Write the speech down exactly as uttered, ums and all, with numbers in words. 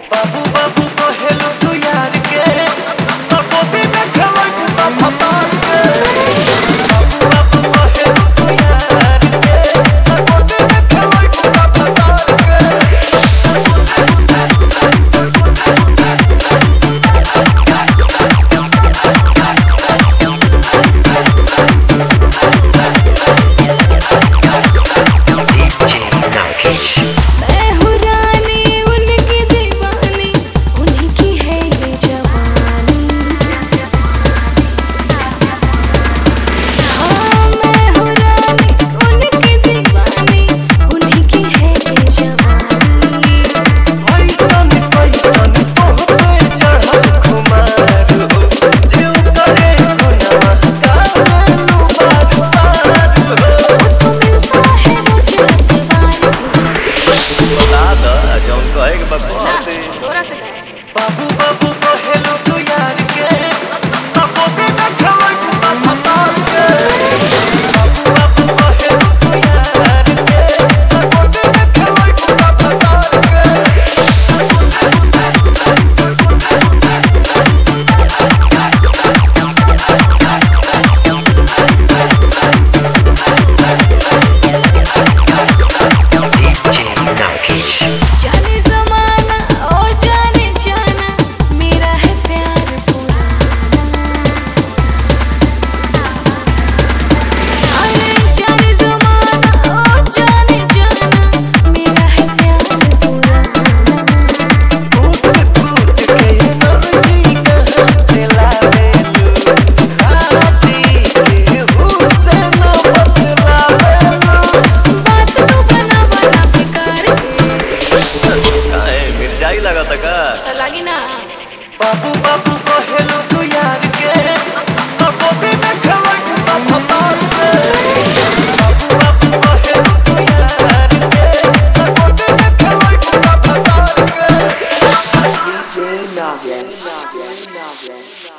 बाबू बाबू कहेलू तू यार के बाबू भी न खवट बाबा तार के बाबू बाबू कहेलू तू यार के बाबू भी न खवट बाबा तार के मैं हूँ रानी उनकी दीवानी, उन्हीं की है ये जवानी। हाँ मैं हूँ रानी उनकी दीवानी, उन्हीं की है ये जवानी। पैसन पैसन तोहपे चढ़ल खुमार हो जीव करे गुनाह कालू बार बार हो आपको मिलता है मुझे अखबार दादा जौन कहे के बकवा दे थोड़ा सा गाए। बाबू बाबू कहेलू तू यार के बाबू भी न खवट बाबा तार के बाबू बाबू कहेलू तू यार के बाबू भी न खवट बाबा तार के जाने ज़माना ओ जाने जाना, मेरा है प्यार पुराना। अरे जाने ज़माना ओ जाने जाना, मेरा है प्यार पुराना। कूद कूद के एनर्जी कहाँ से लावेलू राजी के हुस्न बतलावेलू बात तो बना बना बेकार के काहे मिर्जाई लगत का तो लगी ना। बाबू बाबू कहेलू तू यार के बाबू भी न खवट बाबा तार के बाबू बाबू कहेलू तू यार के बाबू भी न खवट बाबा तार के